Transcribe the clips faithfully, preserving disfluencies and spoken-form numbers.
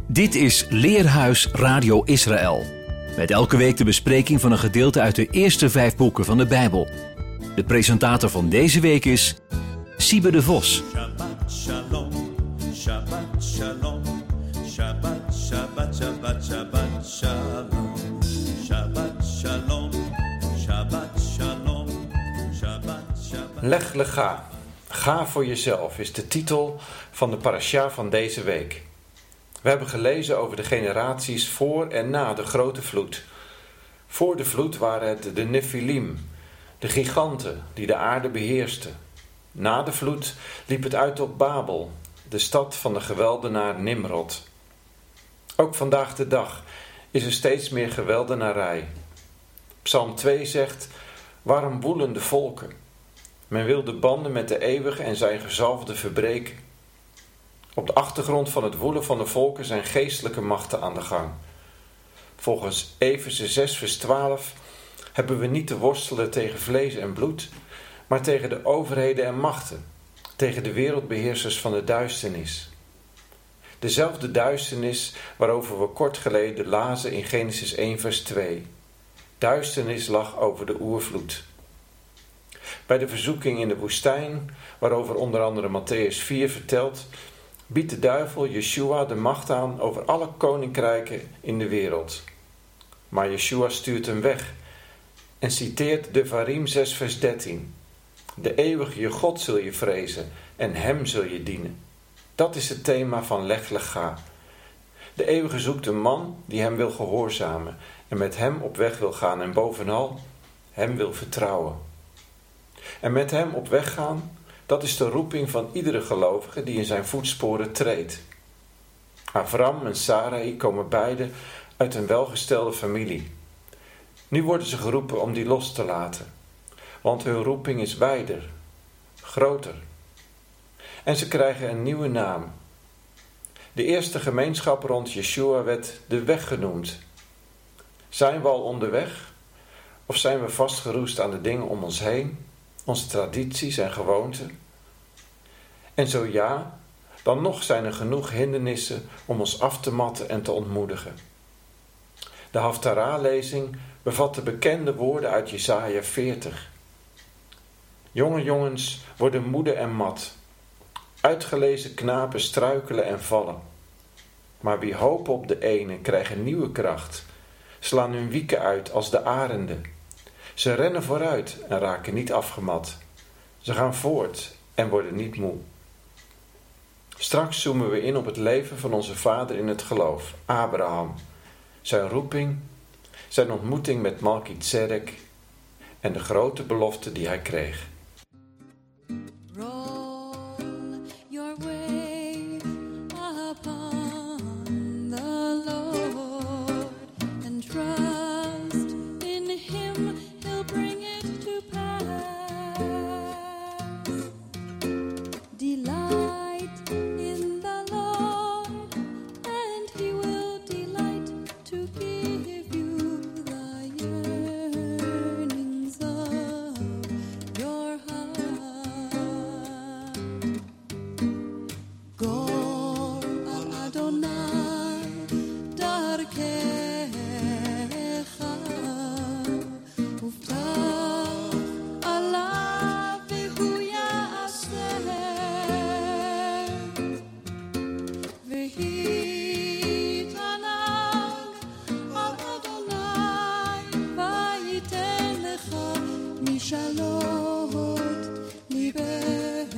Dit is Leerhuis Radio Israël. Met elke week de bespreking van een gedeelte uit de eerste vijf boeken van de Bijbel. De presentator van deze week is Siebe de Vos. Shabbat shalom, Shabbat shalom, Shabbat, Shabbat, Shabbat, Shabbat shalom, Shabbat shalom, Shabbat shalom, Shabbat, Shabbat. Lech lecha, ga voor jezelf, is de titel van de parasha van deze week. We hebben gelezen over de generaties voor en na de grote vloed. Voor de vloed waren het de Nephilim, de giganten die de aarde beheersten. Na de vloed liep het uit op Babel, de stad van de geweldenaar Nimrod. Ook vandaag de dag is er steeds meer geweldenarij. Psalm twee zegt, waarom woelen de volken? Men wil de banden met de eeuwige en zijn gezalfde verbreken. Op de achtergrond van het woelen van de volken zijn geestelijke machten aan de gang. Volgens Efeze zes vers twaalf hebben we niet te worstelen tegen vlees en bloed, maar tegen de overheden en machten, tegen de wereldbeheersers van de duisternis. Dezelfde duisternis waarover we kort geleden lazen in Genesis één vers twee. Duisternis lag over de oervloed. Bij de verzoeking in de woestijn, waarover onder andere Mattheüs vier vertelt, biedt de duivel Yeshua de macht aan over alle koninkrijken in de wereld. Maar Yeshua stuurt hem weg en citeert Devarim zes vers dertien. De eeuwige je God zul je vrezen en hem zul je dienen. Dat is het thema van Lech lecha. De eeuwige zoekt een man die hem wil gehoorzamen en met hem op weg wil gaan en bovenal hem wil vertrouwen. En met hem op weg gaan, dat is de roeping van iedere gelovige die in zijn voetsporen treedt. Avram en Sarai komen beide uit een welgestelde familie. Nu worden ze geroepen om die los te laten, want hun roeping is wijder, groter. En ze krijgen een nieuwe naam. De eerste gemeenschap rond Yeshua werd de weg genoemd. Zijn we al onderweg? Of zijn we vastgeroest aan de dingen om ons heen, onze tradities en gewoonten? En zo ja, dan nog zijn er genoeg hindernissen om ons af te matten en te ontmoedigen. De Haftarah-lezing bevat de bekende woorden uit Jesaja veertig. Jonge jongens worden moede en mat. Uitgelezen knapen struikelen en vallen. Maar wie hopen op de ene krijgen nieuwe kracht. Slaan hun wieken uit als de arenden. Ze rennen vooruit en raken niet afgemat. Ze gaan voort en worden niet moe. Straks zoomen we in op het leven van onze vader in het geloof, Abraham. Zijn roeping, zijn ontmoeting met Malkizedek en de grote belofte die hij kreeg. Roll your wave upon the Lord and trust in him, he'll bring it to pass. Delight in the Lord and he will delight to give you the yearnings of your heart. Gor Adonai darkecha uftach alav v'hu ya'aseh v'hi tanag al Adonai v'yiten lecha mishalot libecha.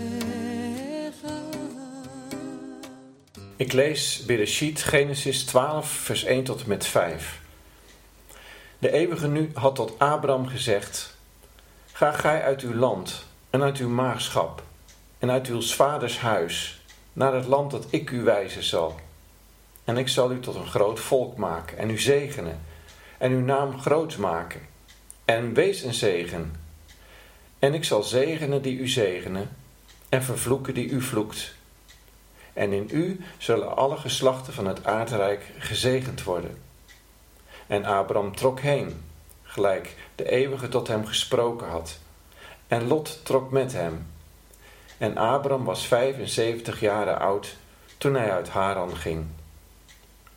Ik lees Bereshit, Genesis twaalf, vers één tot en met vijf. De eeuwige nu had tot Abraham gezegd, ga gij uit uw land en uit uw maagschap en uit uw vaders huis naar het land dat ik u wijzen zal. En ik zal u tot een groot volk maken en u zegenen en uw naam groot maken. En wees een zegen. En ik zal zegenen die u zegenen en vervloeken die u vloekt. En in u zullen alle geslachten van het aardrijk gezegend worden. En Abraham trok heen, gelijk de eeuwige tot hem gesproken had. En Lot trok met hem. En Abraham was vijfenzeventig jaren oud toen hij uit Haran ging.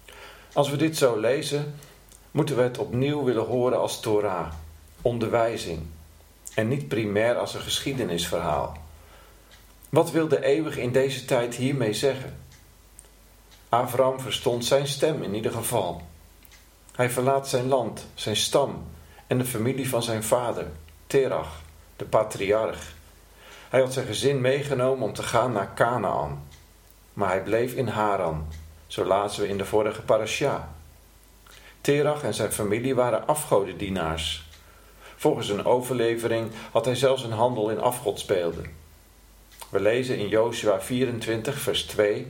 Als we dit zo lezen, moeten we het opnieuw willen horen als Torah, onderwijzing, en niet primair als een geschiedenisverhaal. Wat wil de Eeuwige in deze tijd hiermee zeggen? Abraham verstond zijn stem in ieder geval. Hij verlaat zijn land, zijn stam en de familie van zijn vader, Terach, de patriarch. Hij had zijn gezin meegenomen om te gaan naar Kanaan. Maar hij bleef in Haran, zo lazen we in de vorige parasha. Terach en zijn familie waren afgodendienaars. Volgens een overlevering had hij zelfs een handel in afgodsbeelden. We lezen in Josua vierentwintig vers twee.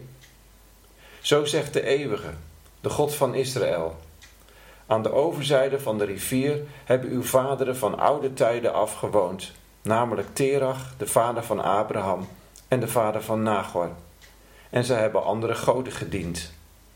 Zo zegt de Eeuwige, de God van Israël. Aan de overzijde van de rivier hebben uw vaderen van oude tijden af gewoond, namelijk Terach, de vader van Abraham en de vader van Nagor. En zij hebben andere goden gediend.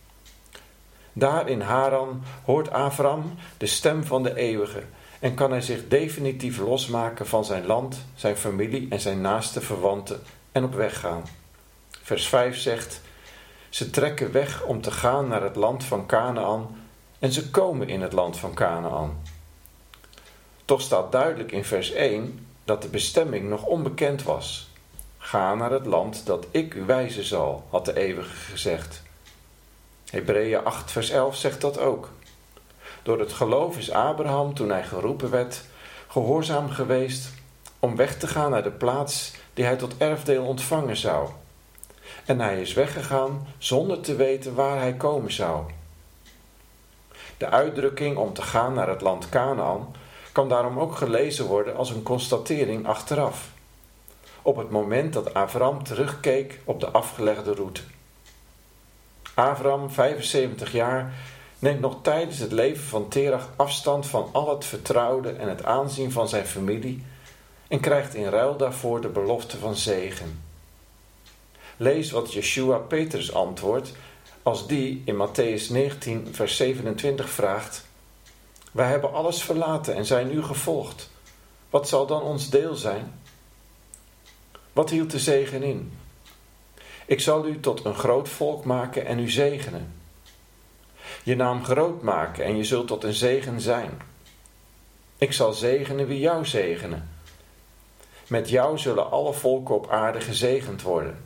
Daar in Haran hoort Abraham de stem van de Eeuwige en kan hij zich definitief losmaken van zijn land, zijn familie en zijn naaste verwanten en op weg gaan. Vers vijf zegt, ze trekken weg om te gaan naar het land van Kanaan en ze komen in het land van Kanaan. Toch staat duidelijk in vers één dat de bestemming nog onbekend was. Ga naar het land dat ik u wijzen zal, had de Eeuwige gezegd. Hebreeën acht vers elf zegt dat ook. Door het geloof is Abraham, toen hij geroepen werd, gehoorzaam geweest om weg te gaan naar de plaats die hij tot erfdeel ontvangen zou. En hij is weggegaan zonder te weten waar hij komen zou. De uitdrukking om te gaan naar het land Kanaan kan daarom ook gelezen worden als een constatering achteraf. Op het moment dat Abraham terugkeek op de afgelegde route. Abraham, vijfenzeventig jaar, neemt nog tijdens het leven van Terach afstand van al het vertrouwde en het aanzien van zijn familie en krijgt in ruil daarvoor de belofte van zegen. Lees wat Yeshua Petrus antwoordt als die in Matthäus negentien vers zevenentwintig vraagt: wij hebben alles verlaten en zijn u gevolgd. Wat zal dan ons deel zijn? Wat hield de zegen in? Ik zal u tot een groot volk maken en u zegenen. Je naam groot maken en je zult tot een zegen zijn. Ik zal zegenen wie jou zegenen. Met jou zullen alle volken op aarde gezegend worden.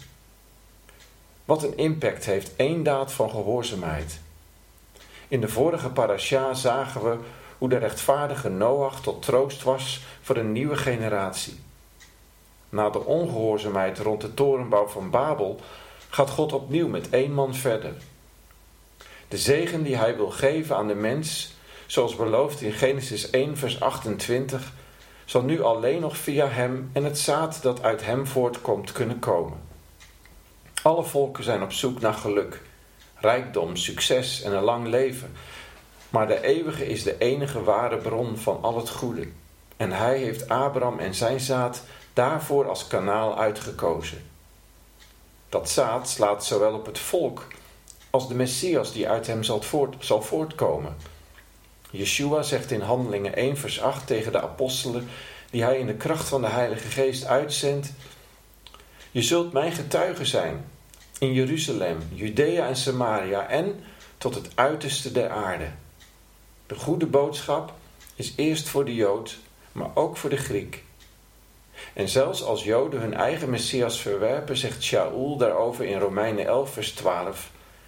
Wat een impact heeft één daad van gehoorzaamheid. In de vorige parasha zagen we hoe de rechtvaardige Noach tot troost was voor een nieuwe generatie. Na de ongehoorzaamheid rond de torenbouw van Babel gaat God opnieuw met één man verder. De zegen die hij wil geven aan de mens, zoals beloofd in Genesis één vers achtentwintig, zal nu alleen nog via hem en het zaad dat uit hem voortkomt kunnen komen. Alle volken zijn op zoek naar geluk, rijkdom, succes en een lang leven. Maar de Eeuwige is de enige ware bron van al het goede. En hij heeft Abraham en zijn zaad daarvoor als kanaal uitgekozen. Dat zaad slaat zowel op het volk als de Messias die uit hem zal, voort, zal voortkomen. Yeshua zegt in Handelingen één vers acht tegen de apostelen die hij in de kracht van de Heilige Geest uitzendt: je zult mijn getuige zijn in Jeruzalem, Judea en Samaria en tot het uiterste der aarde. De goede boodschap is eerst voor de Jood, maar ook voor de Griek. En zelfs als Joden hun eigen Messias verwerpen, zegt Shaul daarover in Romeinen elf vers twaalf.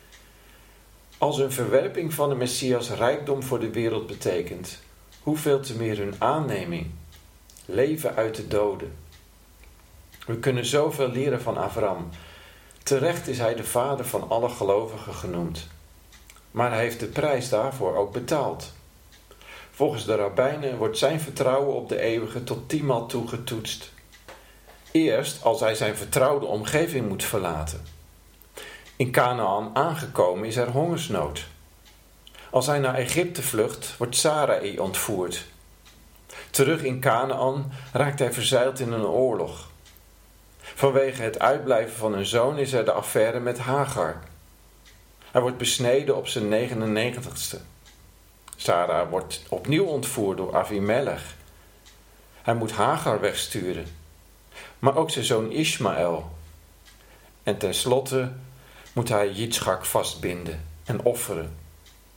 Als hun verwerping van de Messias rijkdom voor de wereld betekent, hoeveel te meer hun aanneming, leven uit de doden. We kunnen zoveel leren van Abraham. Terecht is hij de vader van alle gelovigen genoemd. Maar hij heeft de prijs daarvoor ook betaald. Volgens de rabbijnen wordt zijn vertrouwen op de Eeuwige tot tienmaal toe getoetst. Eerst als hij zijn vertrouwde omgeving moet verlaten. In Kanaan aangekomen is er hongersnood. Als hij naar Egypte vlucht, wordt Sarai ontvoerd. Terug in Kanaan raakt hij verzeild in een oorlog. Vanwege het uitblijven van een zoon is er de affaire met Hagar. Hij wordt besneden op zijn negenennegentigste. Sarah wordt opnieuw ontvoerd door Avimelech. Hij moet Hagar wegsturen, maar ook zijn zoon Ismaël. En tenslotte moet hij Jitschak vastbinden en offeren.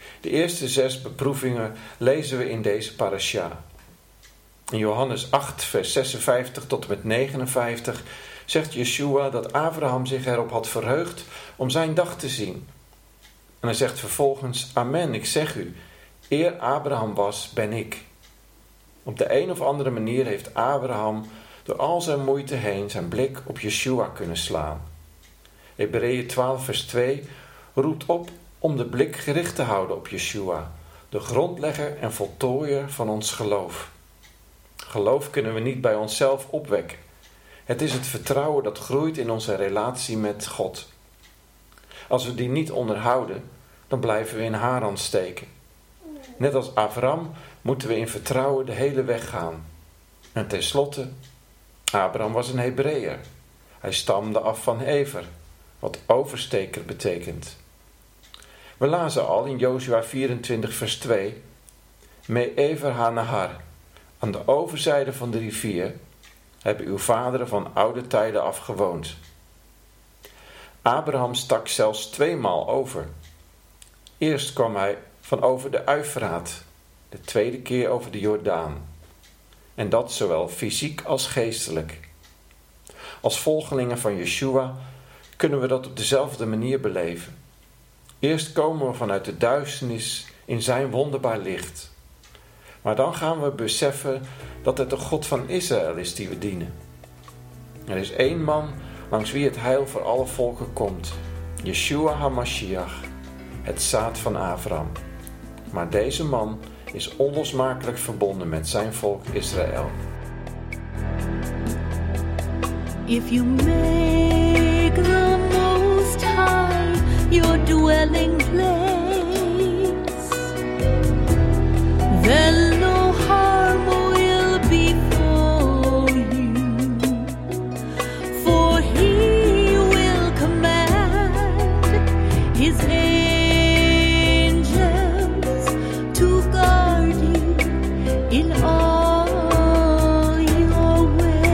De eerste zes beproevingen lezen we in deze parasha. In Johannes acht, vers zesenvijftig tot en met negenenvijftig zegt Yeshua dat Abraham zich erop had verheugd om zijn dag te zien. En hij zegt vervolgens, amen, ik zeg u, eer Abraham was, ben ik. Op de een of andere manier heeft Abraham door al zijn moeite heen zijn blik op Yeshua kunnen slaan. Hebreeën twaalf, vers twee roept op om de blik gericht te houden op Yeshua, de grondlegger en voltooier van ons geloof. Geloof kunnen we niet bij onszelf opwekken. Het is het vertrouwen dat groeit in onze relatie met God. Als we die niet onderhouden, dan blijven we in Haran steken. Net als Abraham moeten we in vertrouwen de hele weg gaan. En tenslotte, Abraham was een Hebreeër. Hij stamde af van Ever, wat oversteker betekent. We lazen al in Jozua vierentwintig vers twee, Me Ever ha-nahar, aan de overzijde van de rivier, hebben uw vaderen van oude tijden af gewoond. Abraham stak zelfs tweemaal over. Eerst kwam hij van over de Uifraat, de tweede keer over de Jordaan. En dat zowel fysiek als geestelijk. Als volgelingen van Yeshua kunnen we dat op dezelfde manier beleven. Eerst komen we vanuit de duisternis in zijn wonderbaar licht. Maar dan gaan we beseffen dat het de God van Israël is die we dienen. Er is één man langs wie het heil voor alle volken komt. Yeshua HaMashiach, het zaad van Abraham. Maar deze man is onlosmakelijk verbonden met zijn volk Israël. If you make the Most High your dwelling place, then no harm will befall you, for He will command His angels to guard you in all your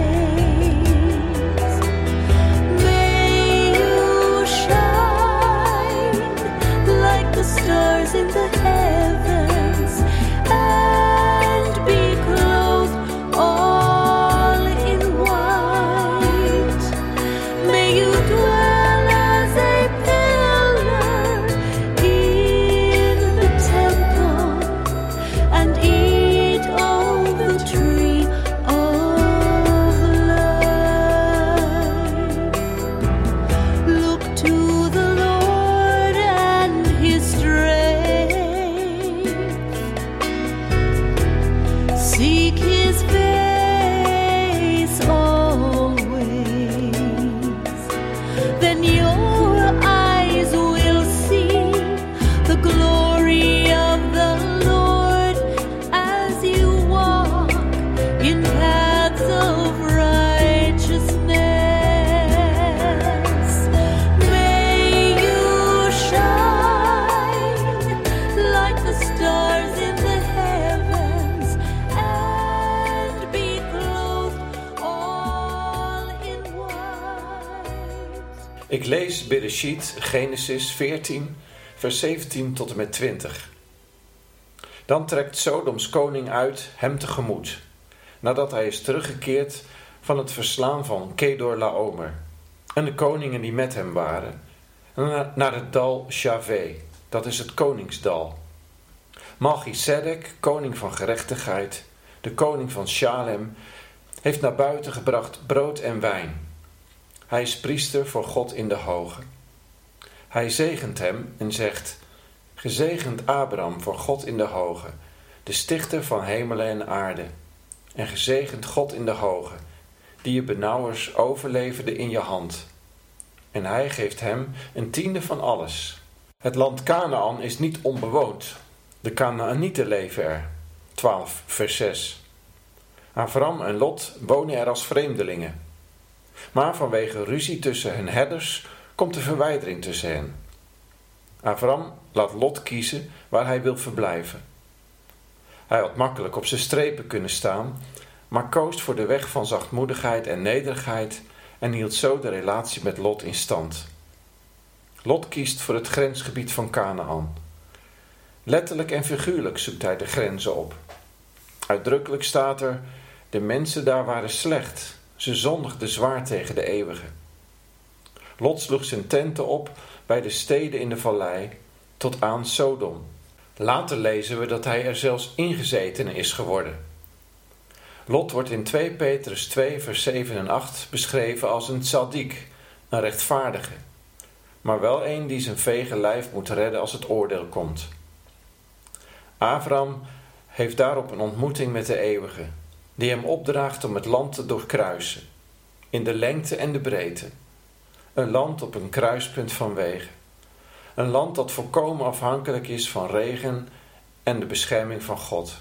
ways. May you shine like the stars in the heavens, and be clothed all in white. May you dwell as a pillar in the temple, and eat of the tree of life. Look to the Lord and His strength. Seek His face always. Then your eyes will see the glory of the Lord as you walk in paths of righteousness. May you shine like the stars in the heavens, and be clothed all in white. Ik lees Bereshit, Genesis veertien, vers zeventien tot en met twintig. Dan trekt Sodoms koning uit hem tegemoet, nadat hij is teruggekeerd van het verslaan van Kedorlaomer en de koningen die met hem waren, na- naar het dal Shaveh, dat is het koningsdal. Malchisedek, koning van gerechtigheid, de koning van Shalem, heeft naar buiten gebracht brood en wijn. Hij is priester voor God in de hoge. Hij zegent hem en zegt, gezegend Abraham voor God in de hoge, de stichter van hemelen en aarde. En gezegend God in de hoge, die je benauwers overleverde in je hand. En hij geeft hem een tiende van alles. Het land Kanaan is niet onbewoond. De Kanaanieten leven er. twaalf vers zes. Avram en Lot wonen er als vreemdelingen. Maar vanwege ruzie tussen hun herders komt er verwijdering tussen hen. Avram laat Lot kiezen waar hij wil verblijven. Hij had makkelijk op zijn strepen kunnen staan, maar koos voor de weg van zachtmoedigheid en nederigheid en hield zo de relatie met Lot in stand. Lot kiest voor het grensgebied van Kanaan. Letterlijk en figuurlijk zoekt hij de grenzen op. Uitdrukkelijk staat er: de mensen daar waren slecht. Ze zondigden zwaar tegen de eeuwige. Lot sloeg zijn tenten op bij de steden in de vallei tot aan Sodom. Later lezen we dat hij er zelfs ingezetene is geworden. Lot wordt in twee Petrus twee vers zeven en acht beschreven als een tzaddik, een rechtvaardige, maar wel een die zijn vege lijf moet redden als het oordeel komt. Abraham heeft daarop een ontmoeting met de eeuwige, die hem opdraagt om het land te doorkruisen, in de lengte en de breedte. Een land op een kruispunt van wegen. Een land dat volkomen afhankelijk is van regen en de bescherming van God.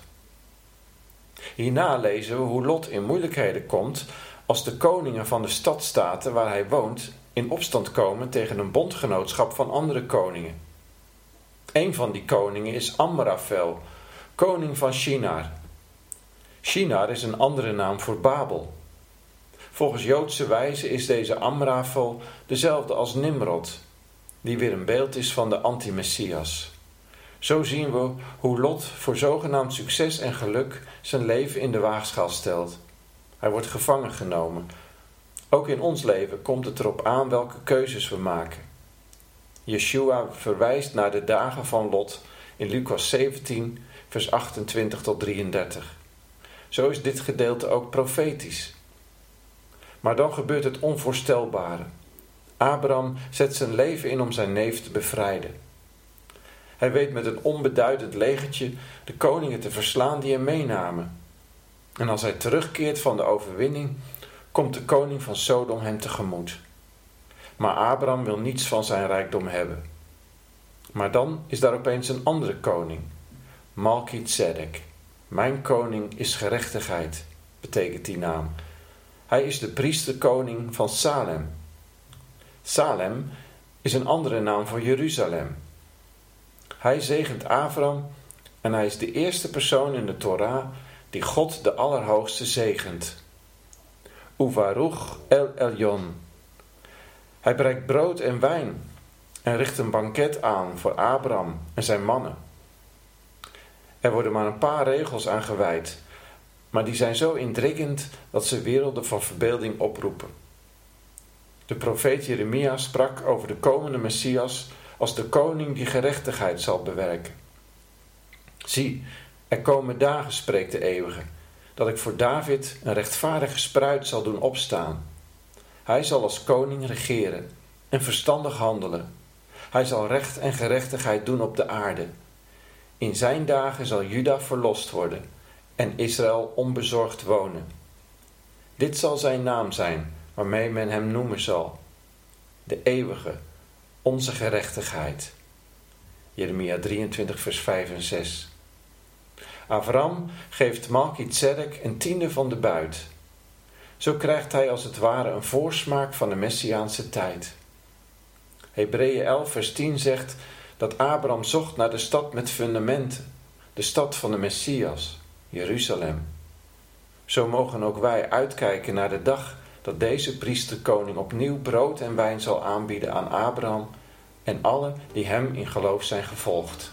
Hierna lezen we hoe Lot in moeilijkheden komt als de koningen van de stadstaten waar hij woont in opstand komen tegen een bondgenootschap van andere koningen. Een van die koningen is Amrafel, koning van Shinar. Shinar is een andere naam voor Babel. Volgens Joodse wijze is deze Amrafel dezelfde als Nimrod, die weer een beeld is van de anti-Messias. Zo zien we hoe Lot voor zogenaamd succes en geluk zijn leven in de waagschaal stelt. Hij wordt gevangen genomen. Ook in ons leven komt het erop aan welke keuzes we maken. Yeshua verwijst naar de dagen van Lot in Lucas zeventien, vers achtentwintig tot drieëndertig. Zo is dit gedeelte ook profetisch. Maar dan gebeurt het onvoorstelbare. Abraham zet zijn leven in om zijn neef te bevrijden. Hij weet met een onbeduidend legertje de koningen te verslaan die hem meenamen. En als hij terugkeert van de overwinning, komt de koning van Sodom hem tegemoet. Maar Abraham wil niets van zijn rijkdom hebben. Maar dan is daar opeens een andere koning, Malkizedek. Mijn koning is gerechtigheid, betekent die naam. Hij is de priesterkoning van Salem. Salem is een andere naam voor Jeruzalem. Hij zegent Abraham en hij is de eerste persoon in de Torah die God de Allerhoogste zegent. Uvaruch El Elyon. Hij breidt brood en wijn en richt een banket aan voor Abraham en zijn mannen. Er worden maar een paar regels aan gewijd, maar die zijn zo indringend dat ze werelden van verbeelding oproepen. De profeet Jeremia sprak over de komende Messias als de koning die gerechtigheid zal bewerken. Zie, er komen dagen, spreekt de eeuwige, dat ik voor David een rechtvaardige spruit zal doen opstaan. Hij zal als koning regeren en verstandig handelen. Hij zal recht en gerechtigheid doen op de aarde. In zijn dagen zal Juda verlost worden en Israël onbezorgd wonen. Dit zal zijn naam zijn, waarmee men hem noemen zal: de eeuwige, onze gerechtigheid. Jeremia drieëntwintig vers vijf en zes. Abraham geeft Malkizedek een tiende van de buit. Zo krijgt hij als het ware een voorsmaak van de Messiaanse tijd. Hebreeën elf vers tien zegt dat Abraham zocht naar de stad met fundamenten, de stad van de Messias, Jeruzalem. Zo mogen ook wij uitkijken naar de dag dat deze priesterkoning opnieuw brood en wijn zal aanbieden aan Abraham en alle die hem in geloof zijn gevolgd.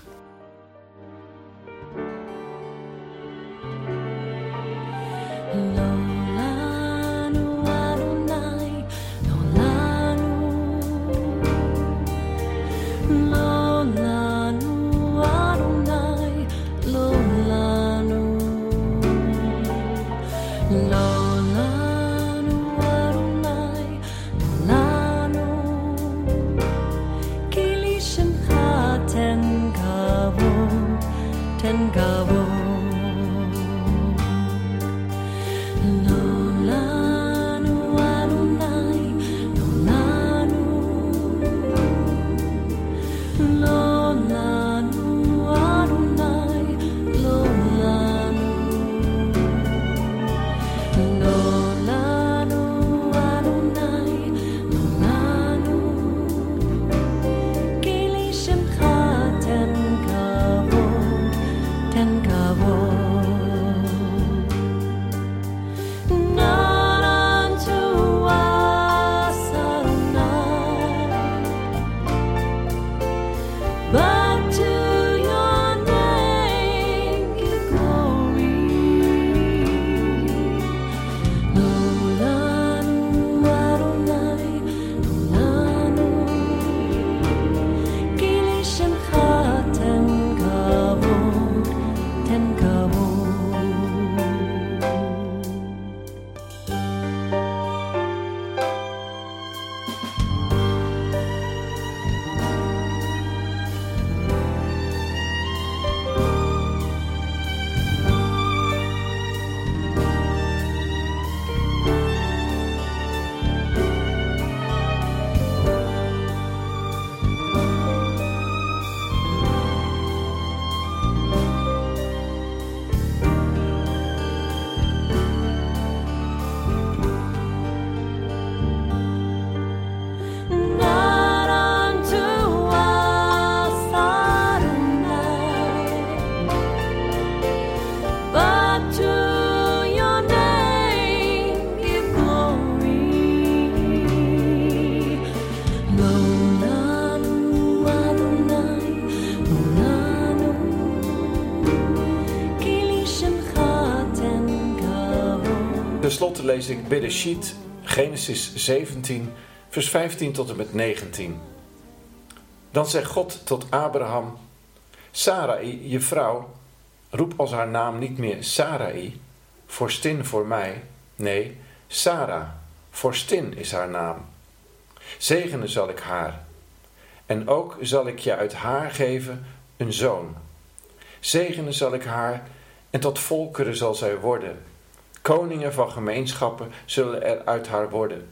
slotte lees ik Bereshit, Genesis zeventien, vers vijftien tot en met negentien. Dan zegt God tot Abraham: Sarai, je vrouw, roep als haar naam niet meer Sarai, vorstin voor mij. Nee, Sarah, vorstin is haar naam. Zegenen zal ik haar. En ook zal ik je uit haar geven een zoon. Zegenen zal ik haar en tot volkeren zal zij worden. Koningen van gemeenschappen zullen er uit haar worden.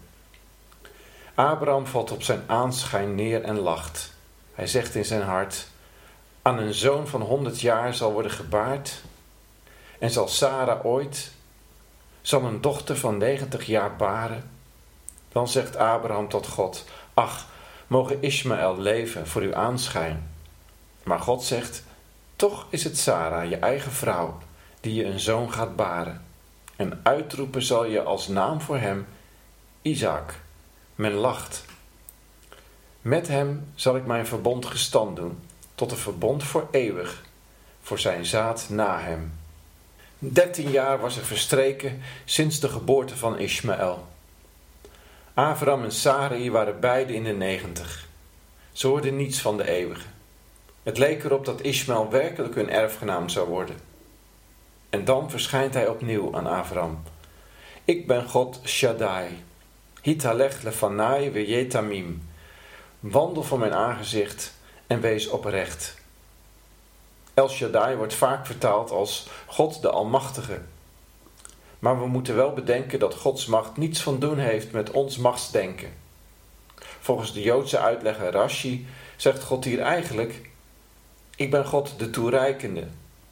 Abraham valt op zijn aanschijn neer en lacht. Hij zegt in zijn hart: aan een zoon van honderd jaar zal worden gebaard. En zal Sarah ooit, zal een dochter van negentig jaar baren. Dan zegt Abraham tot God: ach, moge Ismaël leven voor uw aanschijn. Maar God zegt: toch is het Sarah, je eigen vrouw, die je een zoon gaat baren. En uitroepen zal je als naam voor hem Isaac. Men lacht. Met hem zal ik mijn verbond gestand doen, tot een verbond voor eeuwig, voor zijn zaad na hem. Dertien jaar was er verstreken sinds de geboorte van Ismaël. Abraham en Sarai waren beide in de negentig. Ze hoorden niets van de eeuwige. Het leek erop dat Ismaël werkelijk hun erfgenaam zou worden. En dan verschijnt hij opnieuw aan Abraham. Ik ben God Shaddai. Hitalech lefanai vejetamim. Wandel voor mijn aangezicht en wees oprecht. El Shaddai wordt vaak vertaald als God de Almachtige. Maar we moeten wel bedenken dat Gods macht niets van doen heeft met ons machtsdenken. Volgens de Joodse uitlegger Rashi zegt God hier eigenlijk: ik ben God de toereikende.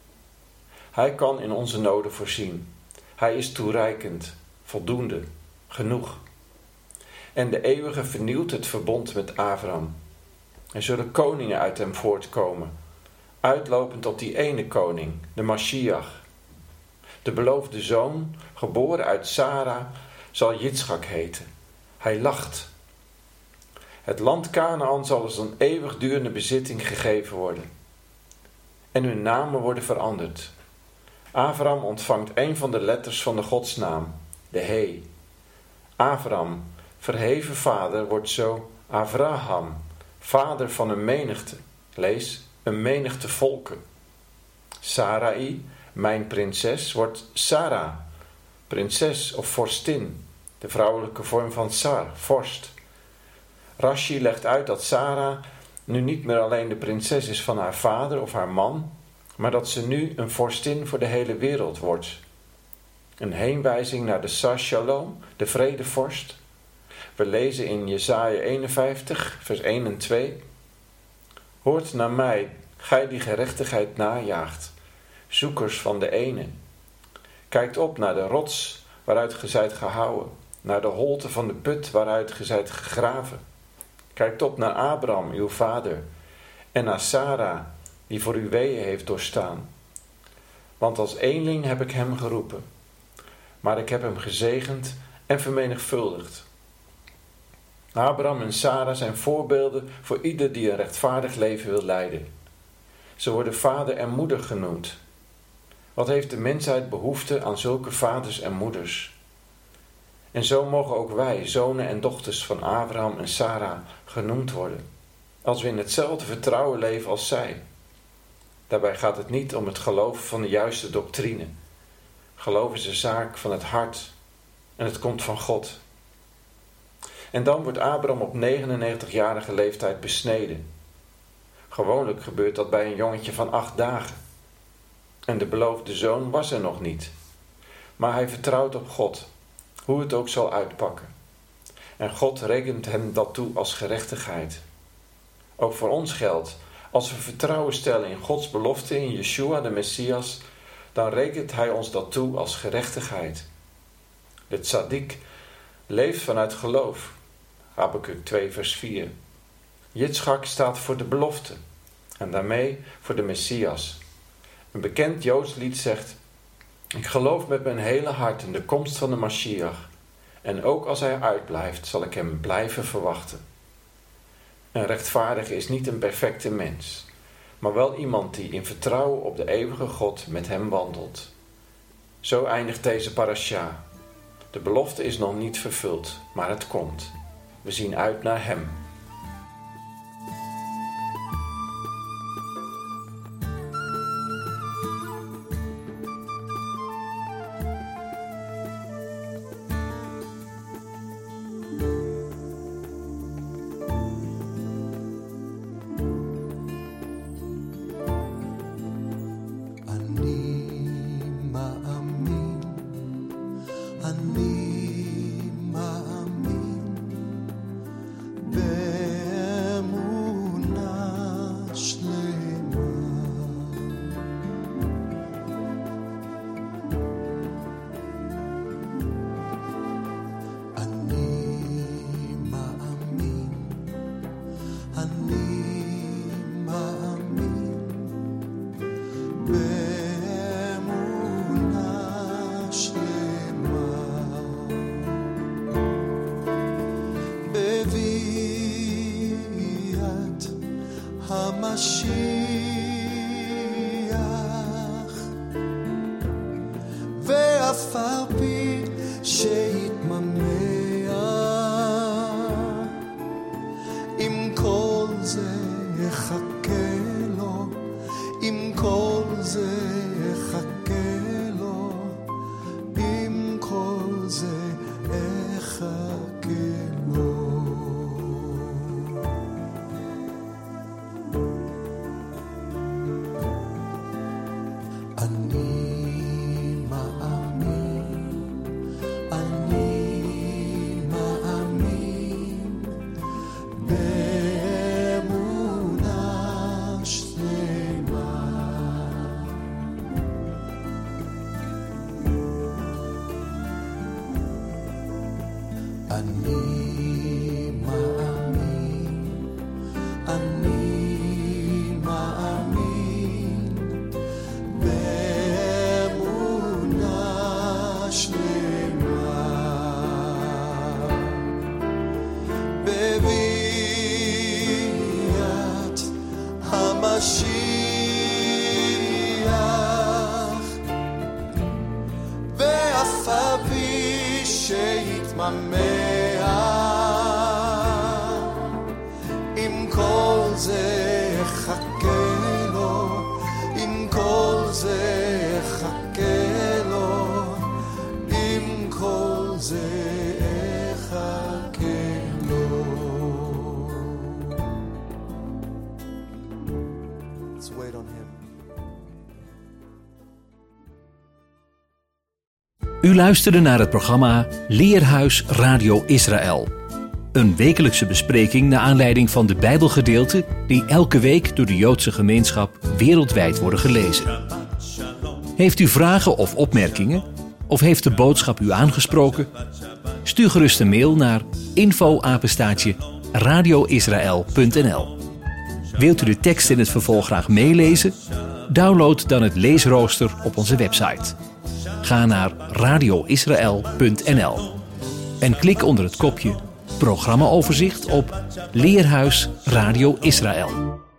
Hij kan in onze noden voorzien. Hij is toereikend, voldoende, genoeg. En de eeuwige vernieuwt het verbond met Abraham. Er zullen koningen uit hem voortkomen, uitlopend op die ene koning, de Mashiach. De beloofde zoon, geboren uit Sarah, zal Jitschak heten. Hij lacht. Het land Kanaan zal als een eeuwigdurende bezitting gegeven worden. En hun namen worden veranderd. Abraham ontvangt een van de letters van de godsnaam, de He. Abraham, verheven vader, wordt zo Avraham, vader van een menigte. Lees, een menigte volken. Sarai, mijn prinses, wordt Sarah, prinses of vorstin, de vrouwelijke vorm van Sar, vorst. Rashi legt uit dat Sarah nu niet meer alleen de prinses is van haar vader of haar man, maar dat ze nu een vorstin voor de hele wereld wordt. Een heenwijzing naar de Sar Shalom, de vredevorst. We lezen in Jesaja eenenvijftig, vers één en twee. Hoort naar mij, gij die gerechtigheid najaagt, zoekers van de ene. Kijkt op naar de rots waaruit ge zijt gehouwen, naar de holte van de put waaruit ge zijt gegraven. Kijkt op naar Abraham, uw vader, en naar Sarah, die voor uw weeën heeft doorstaan. Want als eenling heb ik hem geroepen, maar ik heb hem gezegend en vermenigvuldigd. Abraham en Sarah zijn voorbeelden voor ieder die een rechtvaardig leven wil leiden. Ze worden vader en moeder genoemd. Wat heeft de mensheid behoefte aan zulke vaders en moeders? En zo mogen ook wij, zonen en dochters van Abraham en Sarah, genoemd worden, als we in hetzelfde vertrouwen leven als zij. Daarbij gaat het niet om het geloof van de juiste doctrine. Geloof is een zaak van het hart en het komt van God. En dan wordt Abraham op negenennegentigjarige leeftijd besneden. Gewoonlijk gebeurt dat bij een jongetje van acht dagen. En de beloofde zoon was er nog niet. Maar hij vertrouwt op God, hoe het ook zal uitpakken. En God rekent hem dat toe als gerechtigheid. Ook voor ons geldt, als we vertrouwen stellen in Gods belofte in Yeshua de Messias, dan rekent hij ons dat toe als gerechtigheid. De tzaddik leeft vanuit geloof. Habakuk twee vers vier. Jitschak staat voor de belofte en daarmee voor de Messias. Een bekend Joods lied zegt: ik geloof met mijn hele hart in de komst van de Mashiach. En ook als hij uitblijft, zal ik hem blijven verwachten. Een rechtvaardige is niet een perfecte mens, maar wel iemand die in vertrouwen op de eeuwige God met hem wandelt. Zo eindigt deze parasha. De belofte is nog niet vervuld, maar het komt. We zien uit naar Hem. המשיח ואף על פי שיתממע עם כל זה אחכה לו עם כל זה אחכה לו עם כל זה אחכה לו U luisterde naar het programma Leerhuis Radio Israël. Een wekelijkse bespreking naar aanleiding van de Bijbelgedeelten die elke week door de Joodse gemeenschap wereldwijd worden gelezen. Heeft u vragen of opmerkingen? Of heeft de boodschap u aangesproken? Stuur gerust een mail naar info apenstaartje radioisrael punt n l. Wilt u de tekst in het vervolg graag meelezen? Download dan het leesrooster op onze website. Ga naar radioisrael punt n l en klik onder het kopje Programmaoverzicht op Leerhuis Radio Israël.